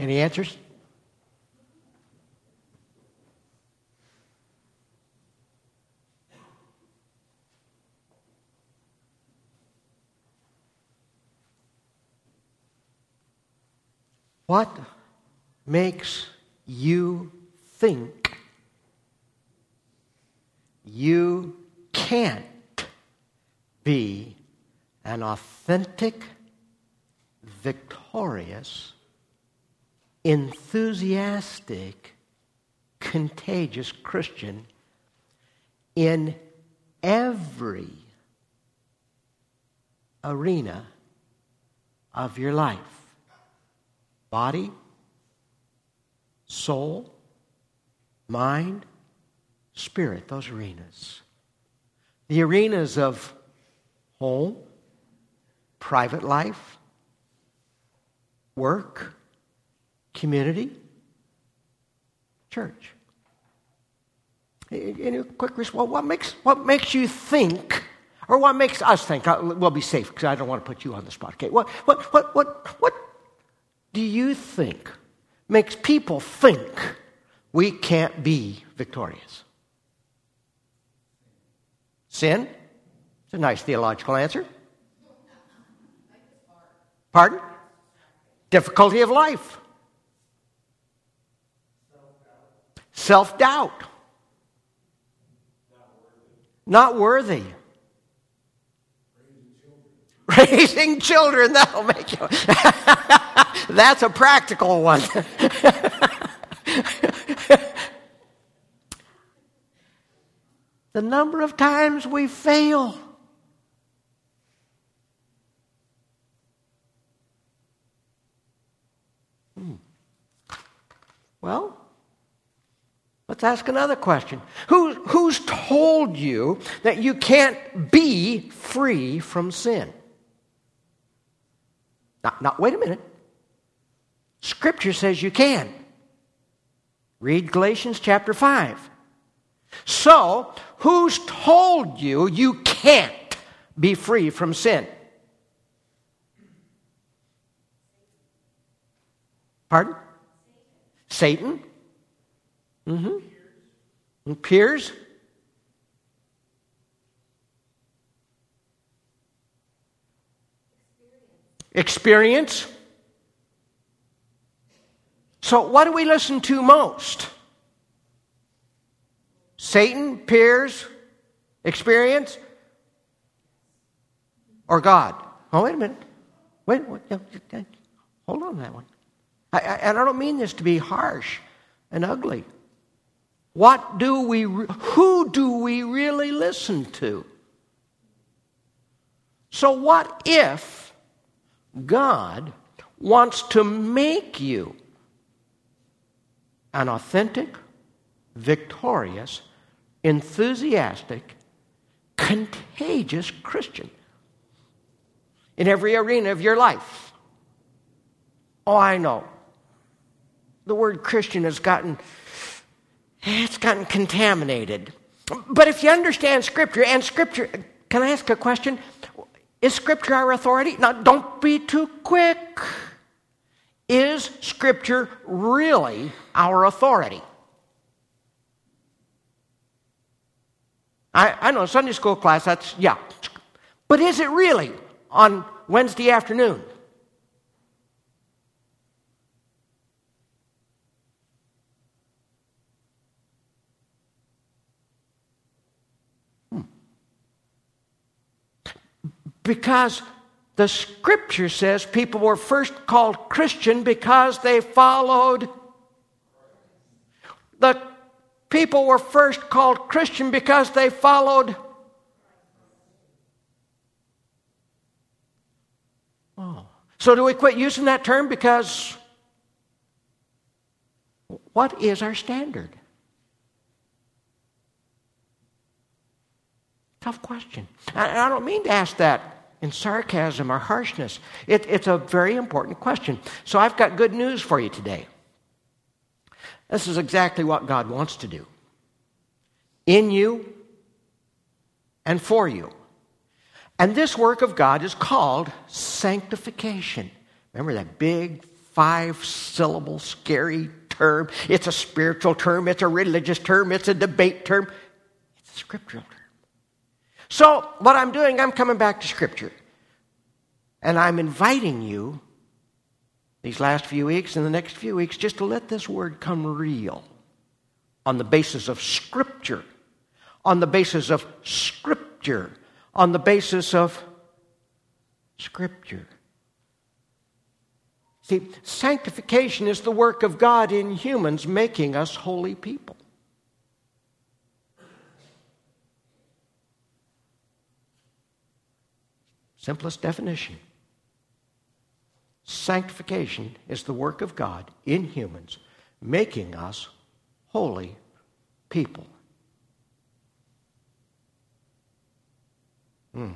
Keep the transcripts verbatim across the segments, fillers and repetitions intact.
Any answers? What makes you think you can't be an authentic, victorious, enthusiastic, contagious Christian in every arena of your life? Body, soul, mind, spirit, those arenas. The arenas of home, private life, work, community, church. Any quick response? What makes, what makes you think, or what makes us think? We'll be safe because I don't want to put you on the spot. Okay, what, what, what, what, what do you think makes people think we can't be victorious? Sin? It's a nice theological answer. Pardon? Difficulty of life. Self-doubt. Not worthy. Raising children, that'll make you. That's a practical one. The number of times we fail. Hmm. Well, let's ask another question. Who, who's told you that you can't be free from sin? Now, now, wait a minute. Scripture says you can. Read Galatians chapter five. So, who's told you you can't be free from sin? Pardon? Satan? Mm-hmm. And peers? Experience. So what do we listen to most? Satan, peers, experience, or God? Oh, wait a minute. Wait, wait hold on to that one. I, I, and I don't mean this to be harsh and ugly. What do we, who do we really listen to? So what if God wants to make you an authentic, victorious, enthusiastic, contagious Christian in every arena of your life? Oh, I know. The word Christian has gotten, it's gotten contaminated. But if you understand Scripture, and Scripture, can I ask a question? Is Scripture our authority? Now, don't be too quick. Is Scripture really our authority? I, I know, Sunday school class, that's, yeah. But is it really on Wednesday afternoon? Hmm. Because the Scripture says people were first called Christian because they followed. The people were first called Christian because they followed. Oh. So do we quit using that term? Because what is our standard? Tough question. And I don't mean to ask that in sarcasm or harshness. It, it's a very important question. So I've got good news for you today. This is exactly what God wants to do. In you and for you. And this work of God is called sanctification. Remember that big, five-syllable, scary term. It's a spiritual term. It's a religious term. It's a debate term. It's a scriptural term. So what I'm doing, I'm coming back to Scripture. And I'm inviting you these last few weeks and the next few weeks just to let this word come real on the basis of Scripture, on the basis of Scripture, on the basis of Scripture. See, sanctification is the work of God in humans, making us holy people. Simplest definition. Sanctification is the work of God in humans, making us holy people. Hmm.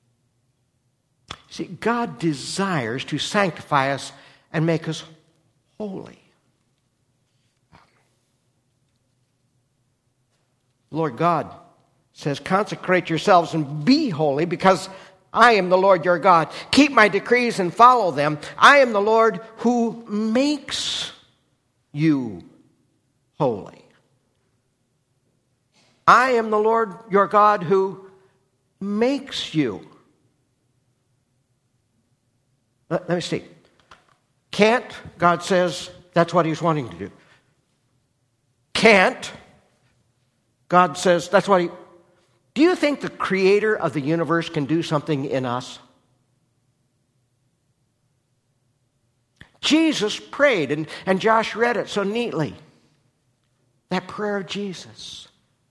See, God desires to sanctify us and make us holy. Lord God says, consecrate yourselves and be holy because I am the Lord your God. Keep my decrees and follow them. I am the Lord who makes you holy. I am the Lord your God who makes you. Let, let me see. Can't, God says that's what he's wanting to do. Can't, God says that's what he... Do you think the creator of the universe can do something in us? Jesus prayed, and, and Josh read it so neatly. That prayer of Jesus.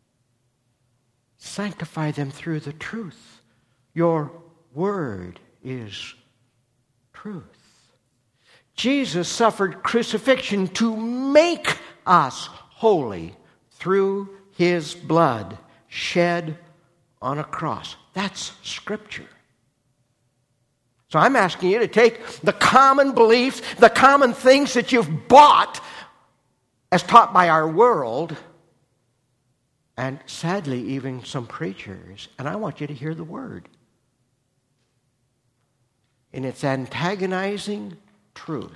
Sanctify them through the truth. Your word is truth. Jesus suffered crucifixion to make us holy through his blood shed on a cross. That's Scripture. So I'm asking you to take the common beliefs, the common things that you've bought as taught by our world, and sadly even some preachers, and I want you to hear the word in its antagonizing truth.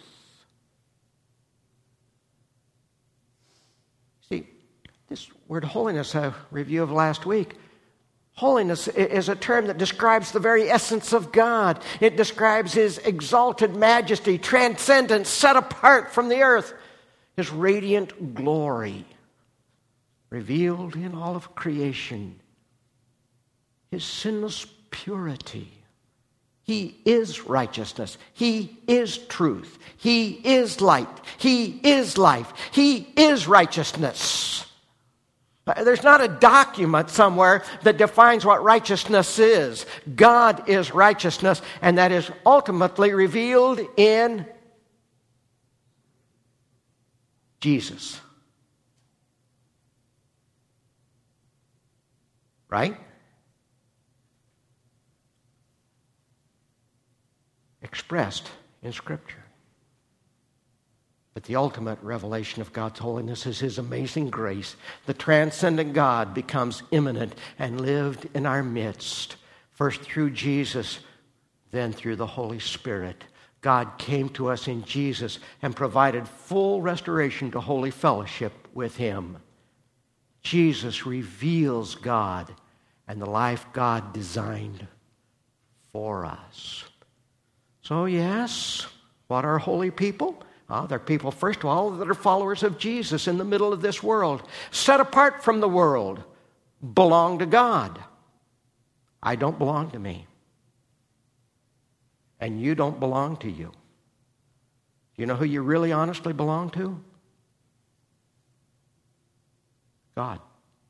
See, this word holiness, a review of last week, holiness is a term that describes the very essence of God. It describes his exalted majesty, transcendence, set apart from the earth, his radiant glory, revealed in all of creation, his sinless purity. He is righteousness. He is truth. He is light. He is life. He is righteousness. There's not a document somewhere that defines what righteousness is. God is righteousness, and that is ultimately revealed in Jesus. Right? Expressed in Scripture. But the ultimate revelation of God's holiness is his amazing grace. The transcendent God becomes immanent and lived in our midst, first through Jesus, then through the Holy Spirit. God came to us in Jesus and provided full restoration to holy fellowship with him. Jesus reveals God and the life God designed for us. So yes, what are holy people? Well, they're people, first of all, that are followers of Jesus in the middle of this world, set apart from the world, belong to God. I don't belong to me. And you don't belong to you. You know who you really honestly belong to? God.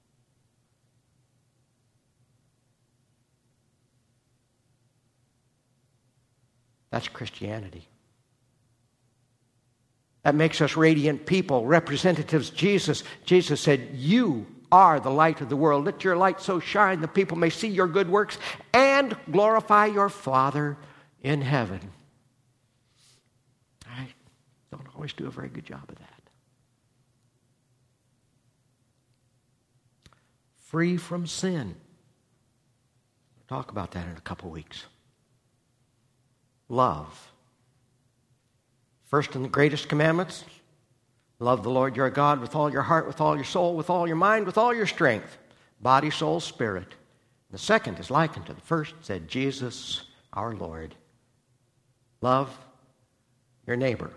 That's Christianity. That makes us radiant people, representatives of Jesus. Jesus said, you are the light of the world. Let your light so shine that people may see your good works and glorify your Father in heaven. I don't always do a very good job of that. Free from sin. We'll talk about that in a couple weeks. Love. First and the greatest commandments, love the Lord your God with all your heart, with all your soul, with all your mind, with all your strength, body, soul, spirit. The second is likened to the first, said Jesus our Lord. Love your neighbor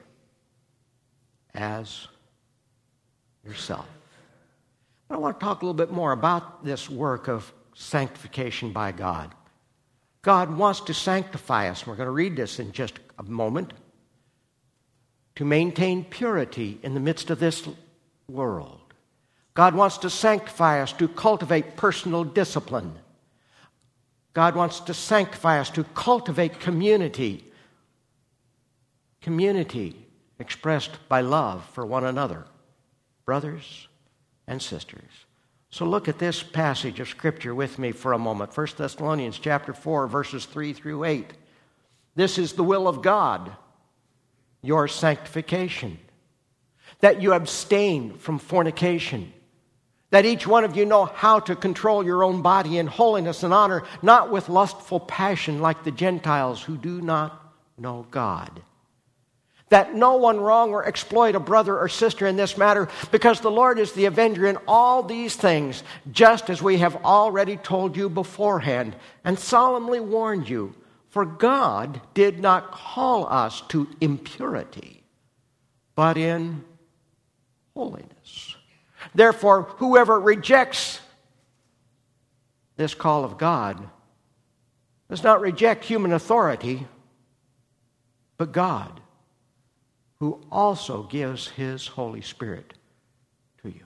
as yourself. But I want to talk a little bit more about this work of sanctification by God. God wants to sanctify us. We're going to read this in just a moment. To maintain purity in the midst of this world. God wants to sanctify us to cultivate personal discipline. God wants to sanctify us to cultivate community. Community expressed by love for one another, brothers and sisters. So look at this passage of Scripture with me for a moment. First Thessalonians chapter four, verses three through eight. This is the will of God, your sanctification, that you abstain from fornication, that each one of you know how to control your own body in holiness and honor, not with lustful passion like the Gentiles who do not know God. That no one wrong or exploit a brother or sister in this matter, because the Lord is the avenger in all these things, just as we have already told you beforehand and solemnly warned you. For God did not call us to impurity, but in holiness. Therefore, whoever rejects this call of God does not reject human authority, but God, who also gives His Holy Spirit to you.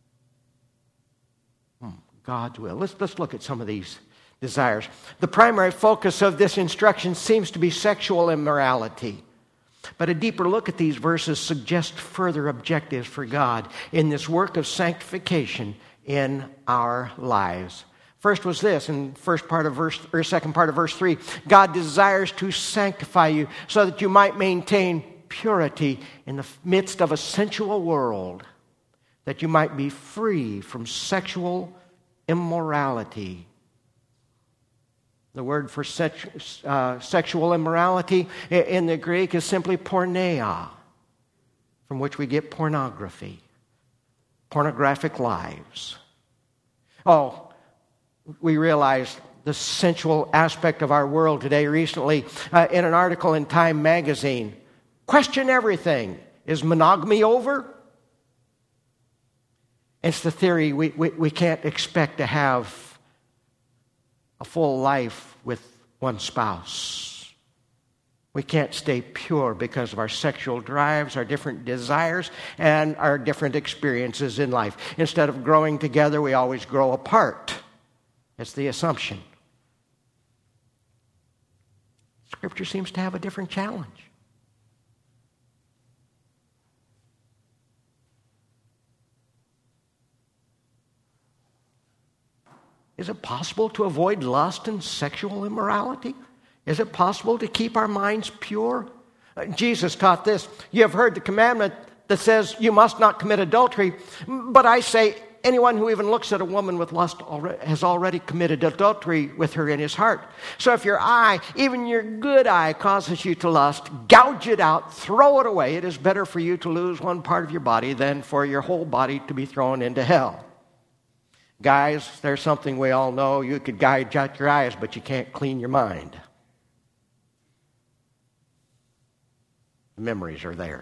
Hmm, God's will. Let's, let's look at some of these desires. The primary focus of this instruction seems to be sexual immorality. But a deeper look at these verses suggests further objectives for God in this work of sanctification in our lives. First was this, in first part of verse or second part of verse three, God desires to sanctify you so that you might maintain purity in the midst of a sensual world, that you might be free from sexual immorality. The word for sex, uh, sexual immorality in the Greek is simply porneia, from which we get pornography, pornographic lives. Oh, we realize the sensual aspect of our world today. Recently, uh, in an article in Time magazine, question everything. Is monogamy over? It's the theory we, we, we can't expect to have a full life with one spouse. We can't stay pure because of our sexual drives, our different desires, and our different experiences in life. Instead of growing together, we always grow apart. It's the assumption. Scripture seems to have a different challenge. Is it possible to avoid lust and sexual immorality? Is it possible to keep our minds pure? Uh, Jesus taught this. You have heard the commandment that says you must not commit adultery. But I say, anyone who even looks at a woman with lust already, has already committed adultery with her in his heart. So if your eye, even your good eye, causes you to lust, gouge it out, throw it away. It is better for you to lose one part of your body than for your whole body to be thrown into hell. Guys, there's something we all know. You could gouge out your eyes, but you can't clean your mind. The memories are there.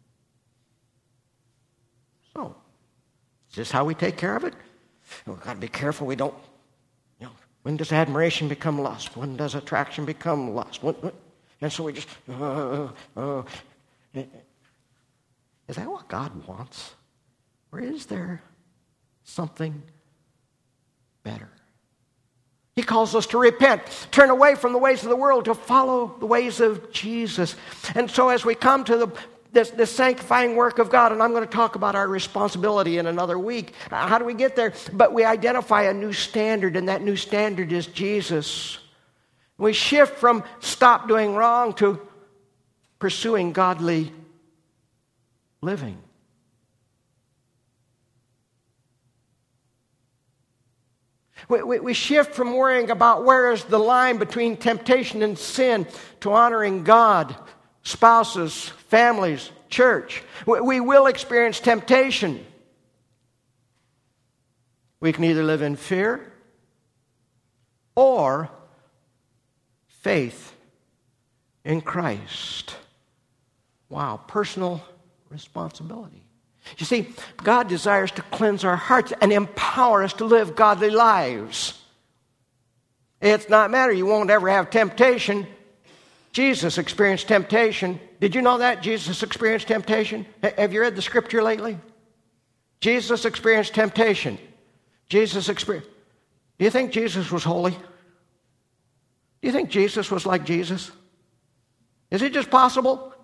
So, is this how we take care of it? We've got to be careful we don't, you know, when does admiration become lust? When does attraction become lust? When, when, and so we just, uh, uh, is that what God wants? Or is there something better? He calls us to repent, turn away from the ways of the world, to follow the ways of Jesus. And so as we come to the this, this sanctifying work of God, and I'm going to talk about our responsibility in another week. How do we get there? But we identify a new standard, and that new standard is Jesus. We shift from stop doing wrong to pursuing godly living. We, we, we shift from worrying about where is the line between temptation and sin to honoring God spouses, families, church. We will experience temptation. We can either live in fear or faith in Christ. Wow, personal responsibility. You see, God desires to cleanse our hearts and empower us to live godly lives. It's not matter. You won't ever have temptation. Jesus experienced temptation. Did you know that? Jesus experienced temptation. Have you read the scripture lately? Jesus experienced temptation. Jesus experienced... Do you think Jesus was holy? Do you think Jesus was like Jesus? Is it just possible?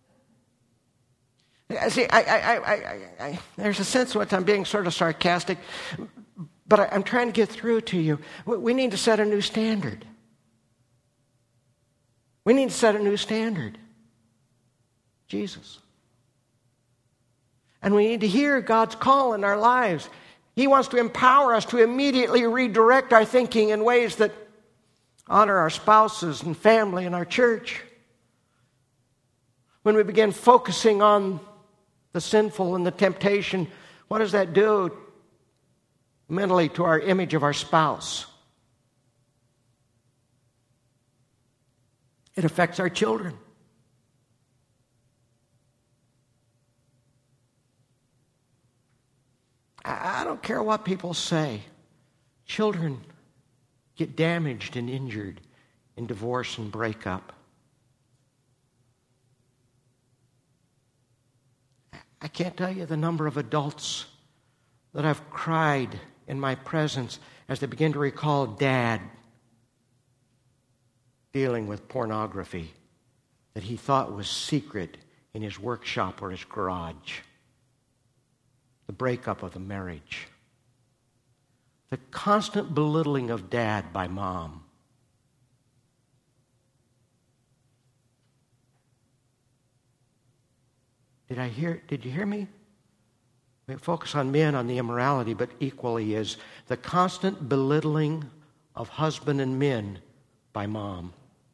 See, I, I, I, I, I, there's a sense in which I'm being sort of sarcastic, but I, I'm trying to get through to you. We need to set a new standard. We need to set a new standard. Jesus. And we need to hear God's call in our lives. He wants to empower us to immediately redirect our thinking in ways that honor our spouses and family and our church. When we begin focusing on the sinful and the temptation, what does that do mentally to our image of our spouse? It affects our children. I don't care what people say. Children get damaged and injured in divorce and breakup. I can't tell you the number of adults that I've cried in my presence as they begin to recall Dad dealing with pornography that he thought was secret in his workshop or his garage. The breakup of the marriage. The constant belittling of Dad by Mom. Did I hear, did you hear me? We focus on men, on the immorality, but equally is the constant belittling of husband and men by Mom.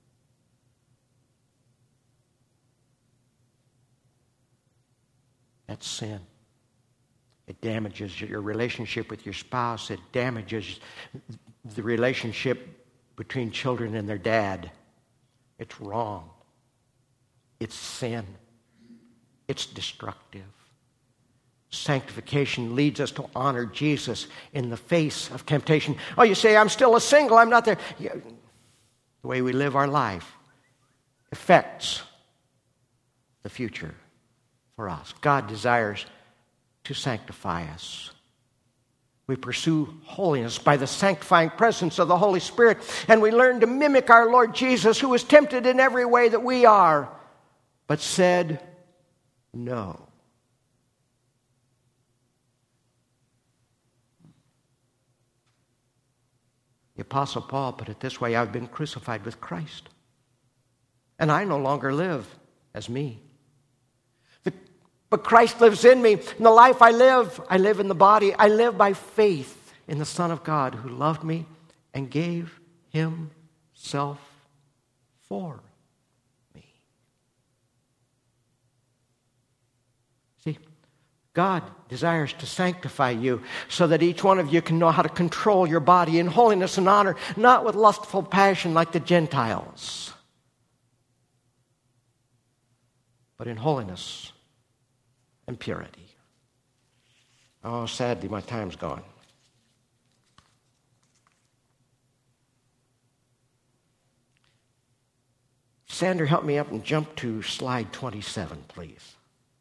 That's sin. It damages your relationship with your spouse. It damages the relationship between children and their dad. It's wrong. It's sin. It's destructive. Sanctification leads us to honor Jesus in the face of temptation. Oh, you say, I'm still a single, I'm not there. Yeah. The way we live our life affects the future for us. God desires to sanctify us. We pursue holiness by the sanctifying presence of the Holy Spirit, and we learn to mimic our Lord Jesus, who was tempted in every way that we are, but said no. The Apostle Paul put it this way: I've been crucified with Christ, and I no longer live as me. But Christ lives in me. In the life I live, I live in the body. I live by faith in the Son of God who loved me and gave himself for me. See, God desires to sanctify you so that each one of you can know how to control your body in holiness and honor, not with lustful passion like the Gentiles, but in holiness and purity. Oh, sadly, my time's gone. Sandra, help me up and jump to slide twenty-seven, please.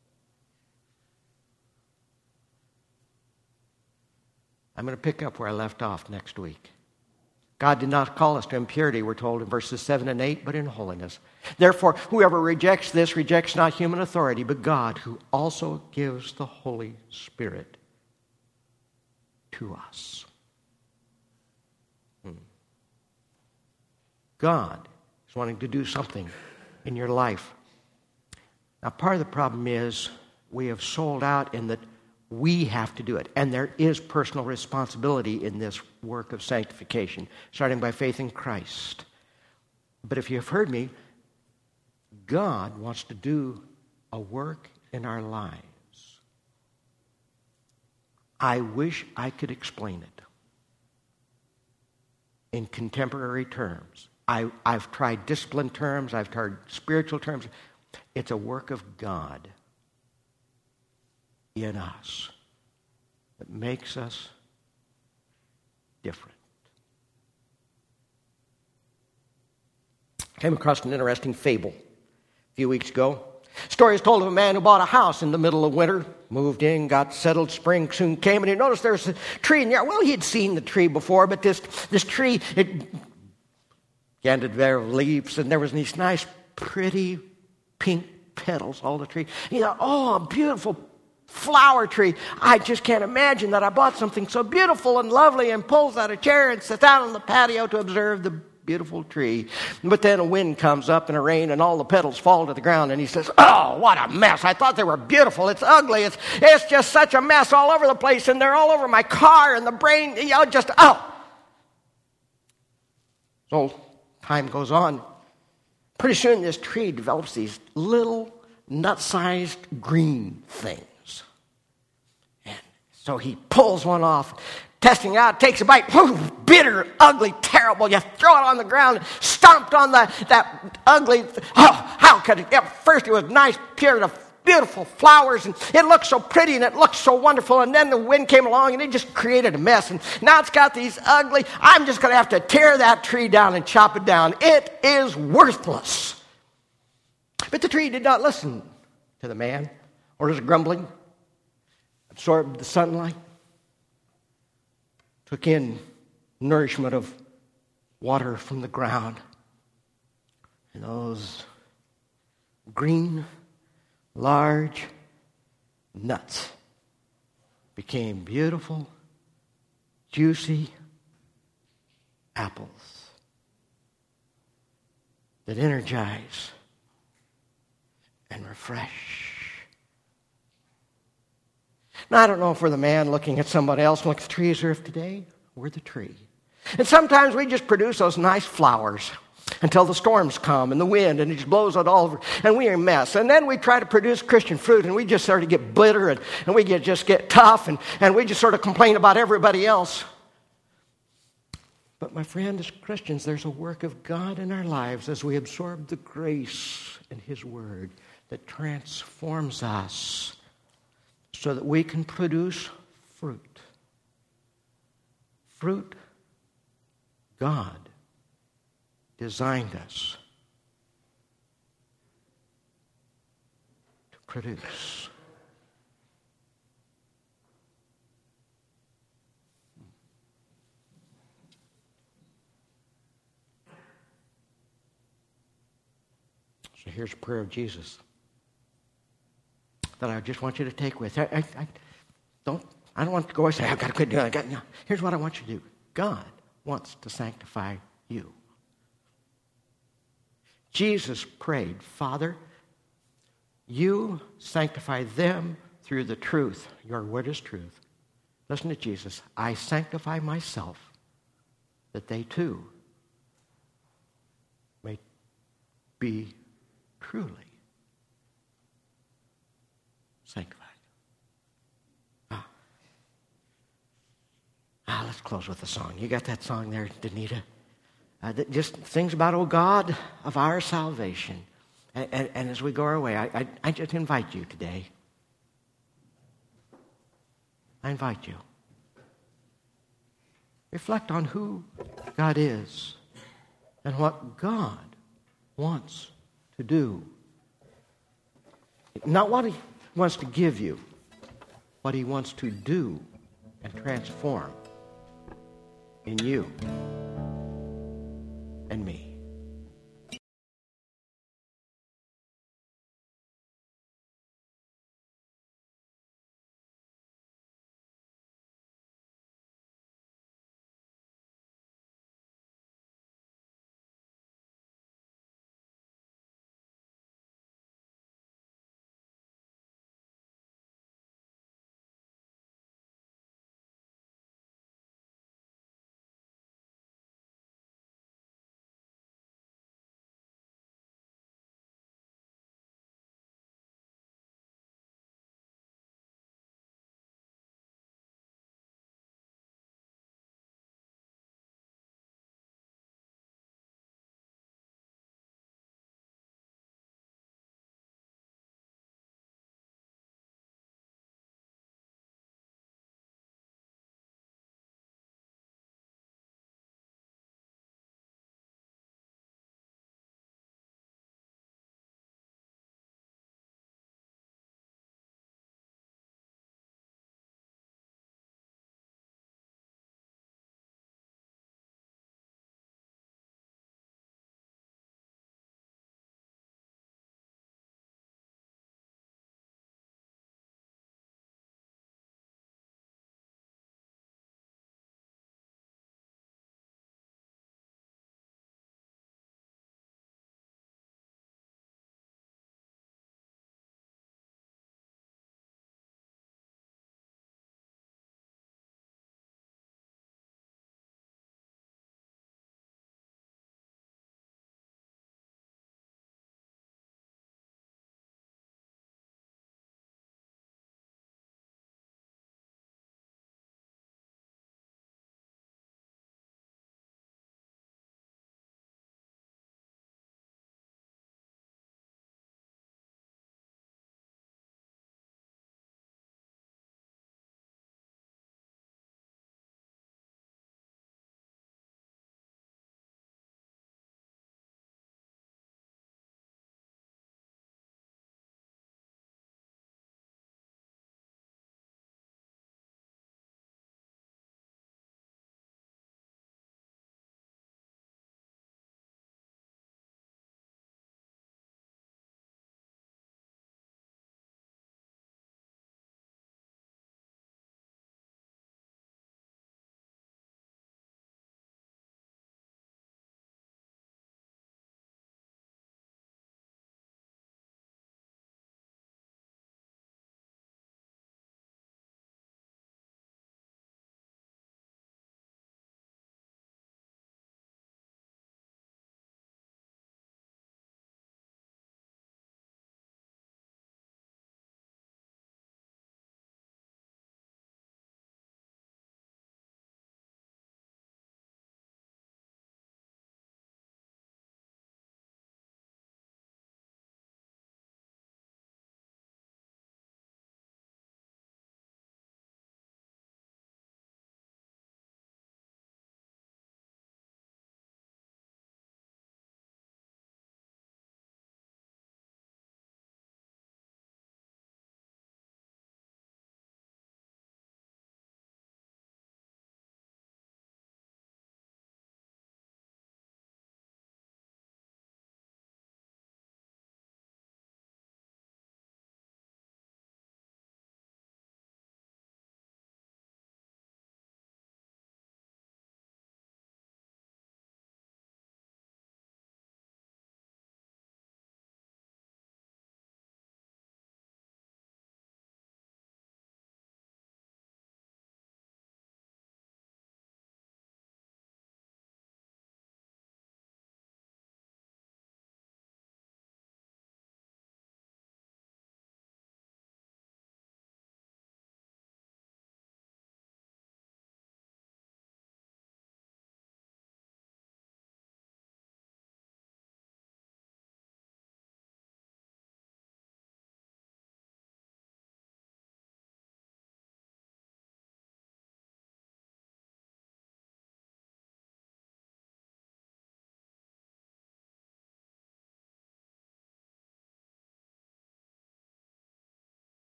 I'm going to pick up where I left off next week. God did not call us to impurity, we're told in verses seven and eight, but in holiness. Therefore, whoever rejects this rejects not human authority, but God, who also gives the Holy Spirit to us. Hmm. God is wanting to do something in your life. Now, part of the problem is we have sold out in that we have to do it. And there is personal responsibility in this work of sanctification, starting by faith in Christ. But if you have heard me, God wants to do a work in our lives. I wish I could explain it in contemporary terms. I, I've tried discipline terms. I've tried spiritual terms. It's a work of God in us that makes us different. Came across an interesting fable a few weeks ago. Story is told of a man who bought a house in the middle of winter, moved in, got settled, spring soon came, and he noticed there was a tree in the yard. Well, he had seen the tree before, but this, this tree, it began to bear leaves, and there was these nice, pretty, pink petals, all the tree. And he thought, oh, a beautiful flower tree. I just can't imagine that I bought something so beautiful and lovely, and pulls out a chair and sits out on the patio to observe the beautiful tree. But then a wind comes up and a rain, and all the petals fall to the ground, and he says, oh, what a mess. I thought they were beautiful. It's ugly. It's it's just such a mess all over the place, and they're all over my car, and the brain, you know, just, oh. So time goes on. Pretty soon this tree develops these little nut-sized green things. And so he pulls one off, testing it out, takes a bite, whew, bitter, ugly, terrible. You throw it on the ground, stomped on the, that ugly, oh, how could it? At first it was nice, pure, beautiful flowers, and it looked so pretty, and it looked so wonderful, and then the wind came along, and it just created a mess, and now it's got these ugly, I'm just going to have to tear that tree down and chop it down. It is worthless. But the tree did not listen to the man or his grumbling, absorbed the sunlight, took in nourishment of water from the ground, and those green, large nuts became beautiful, juicy apples that energize and refresh. Now, I don't know if we're the man looking at somebody else like the trees are of today. We're the tree. And sometimes we just produce those nice flowers until the storms come and the wind, and it just blows it all over, and we're a mess. And then we try to produce Christian fruit, and we just sort of get bitter, and, and we get just get tough, and, and we just sort of complain about everybody else. But my friend, as Christians, there's a work of God in our lives as we absorb the grace in His Word that transforms us so that we can produce fruit. Fruit God designed us to produce. So here's a prayer of Jesus that I just want you to take with. I, I, I don't. I don't want to go and say, I've got to quit doing it. I got, no. Here's what I want you to do. God wants to sanctify you. Jesus prayed, Father, you sanctify them through the truth. Your word is truth. Listen to Jesus. I sanctify myself that they too may be truly sanctified. Ah. ah, let's close with a song. You got that song there, Danita? Uh, that just sings about, oh God of our salvation. And, and, and as we go our way, I, I, I just invite you today. I invite you. Reflect on who God is and what God wants to do. Not what He wants to give you, what He wants to do and transform in you.